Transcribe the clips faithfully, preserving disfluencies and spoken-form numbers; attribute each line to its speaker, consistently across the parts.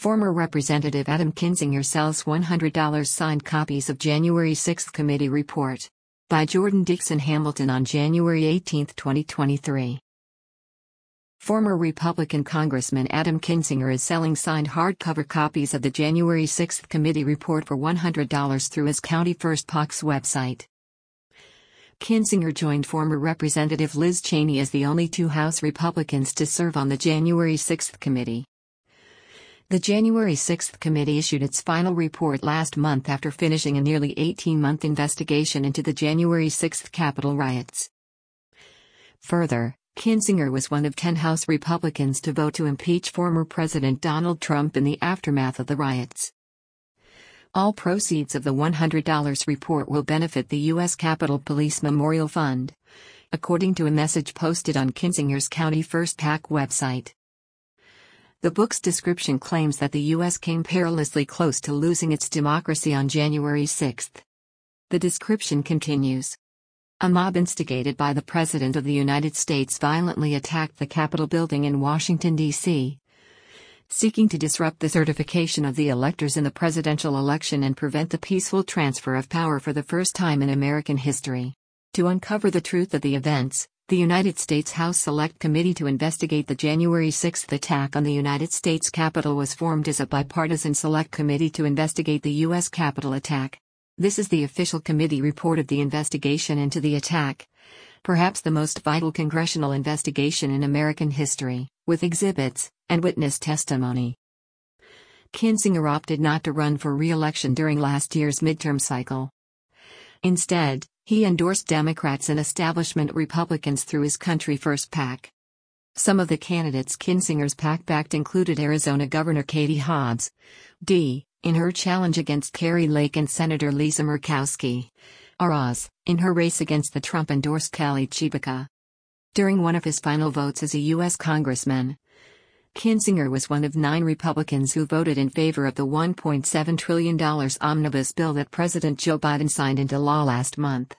Speaker 1: Former Representative Adam Kinzinger sells one hundred dollars signed copies of January sixth committee report. By Jordan Dixon Hamilton on January eighteenth, twenty twenty-three. Former Republican Congressman Adam Kinzinger is selling signed hardcover copies of the January sixth committee report for one hundred dollars through his County First P A C's website. Kinzinger joined former Representative Liz Cheney as the only two House Republicans to serve on the January sixth committee. The January sixth committee issued its final report last month after finishing a nearly eighteen-month investigation into the January sixth Capitol riots. Further, Kinzinger was one of ten House Republicans to vote to impeach former President Donald Trump in the aftermath of the riots. All proceeds of the one hundred dollars report will benefit the U S Capitol Police Memorial Fund, according to a message posted on Kinzinger's County First P A C website. The book's description claims that the U S came perilously close to losing its democracy on January sixth. The description continues. A mob instigated by the President of the United States violently attacked the Capitol building in Washington, D C, seeking to disrupt the certification of the electors in the presidential election and prevent the peaceful transfer of power for the first time in American history. To uncover the truth of the events, the United States House Select Committee to investigate the January sixth attack on the United States Capitol was formed as a bipartisan select committee to investigate the U S Capitol attack. This is the official committee report of the investigation into the attack, perhaps the most vital congressional investigation in American history, with exhibits and witness testimony. Kinzinger opted not to run for re-election during last year's midterm cycle. Instead, he endorsed Democrats and establishment Republicans through his Country First P A C. Some of the candidates Kinzinger's P A C backed included Arizona Governor Katie Hobbs, D., in her challenge against Kari Lake, and Senator Lisa Murkowski, R Oz, in her race against the Trump-endorsed Kelly Tshibaka. During one of his final votes as a U S congressman, Kinzinger was one of nine Republicans who voted in favor of the one point seven trillion dollars omnibus bill that President Joe Biden signed into law last month.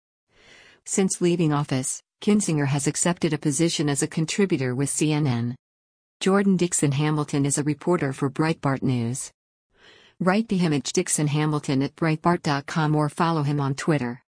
Speaker 1: Since leaving office, Kinzinger has accepted a position as a contributor with C N N. Jordan Dixon Hamilton is a reporter for Breitbart News. Write to him at Dixon Hamilton at Breitbart dot com or follow him on Twitter.